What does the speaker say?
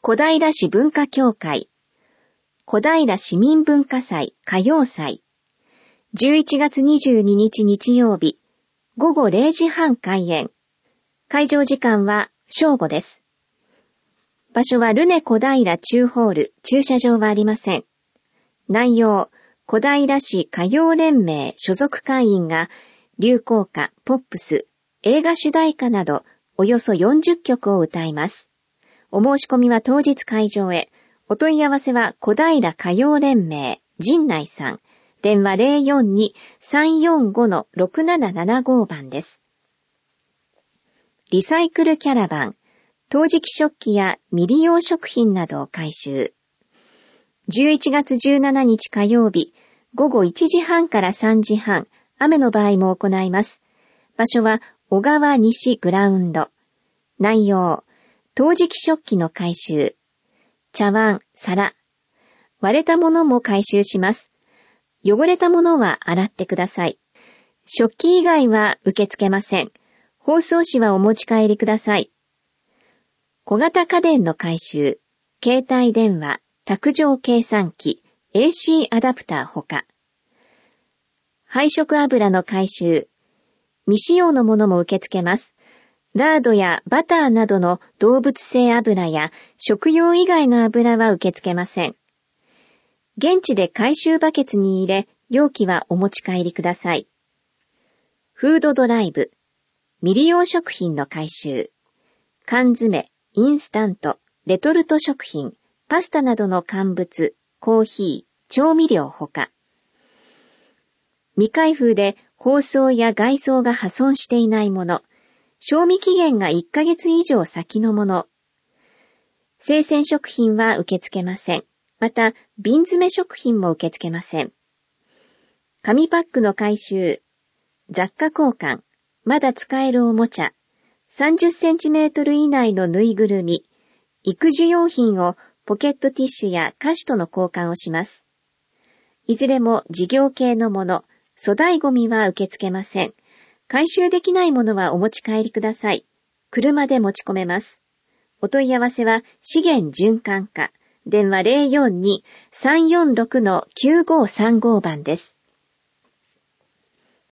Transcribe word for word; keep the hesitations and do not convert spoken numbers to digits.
小平市文化協会、小平市民文化祭歌謡祭、じゅういちがつにじゅうににち日曜日、ごごれいじはん開演。会場時間は正午です。場所はルネ小平中ホール、駐車場はありません。内容、小平市歌謡連盟所属会員が流行歌、ポップス、映画主題歌などおよそよんじゅっきょくを歌います。お申し込みは当日会場へ。お問い合わせは小平歌謡連盟陣内さん。電話 ゼロよんに さんよんご ろくななななご 番です。リサイクルキャラバン、陶磁器食器や未利用食品などを回収。じゅういちがつじゅうしちにち火曜日、ごごいちじはんからさんじはん、雨の場合も行います。場所は小川西グラウンド。内容、陶磁器食器の回収。茶碗、皿。割れたものも回収します。汚れたものは洗ってください。食器以外は受け付けません。包装紙はお持ち帰りください。小型家電の回収、携帯電話、卓上計算機、エーシー アダプターほか。配色油の回収、未使用のものも受け付けます。ラードやバターなどの動物性油や食用以外の油は受け付けません。現地で回収バケツに入れ、容器はお持ち帰りください。フードドライブ、未利用食品の回収、缶詰、インスタント、レトルト食品、パスタなどの乾物、コーヒー、調味料ほか。未開封で包装や外装が破損していないもの、賞味期限がいっかげつ以上先のもの。生鮮食品は受け付けません。また、瓶詰め食品も受け付けません。紙パックの回収、雑貨交換、まだ使えるおもちゃ、さんじゅっセンチメートル以内のぬいぐるみ、育児用品をポケットティッシュや菓子との交換をします。いずれも事業系のもの、粗大ゴミは受け付けません。回収できないものはお持ち帰りください。車で持ち込めます。お問い合わせは資源循環課、電話 ゼロよんに さんよんろく きゅうごさんご 番です。